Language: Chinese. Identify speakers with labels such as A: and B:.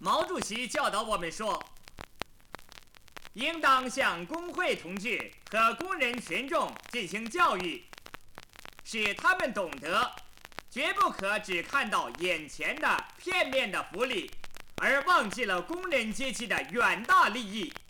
A: 毛主席教导我们说，应当向工会同志和工人群众进行教育，使他们懂得，绝不可只看到眼前的片面的福利，而忘记了工人阶级的远大利益。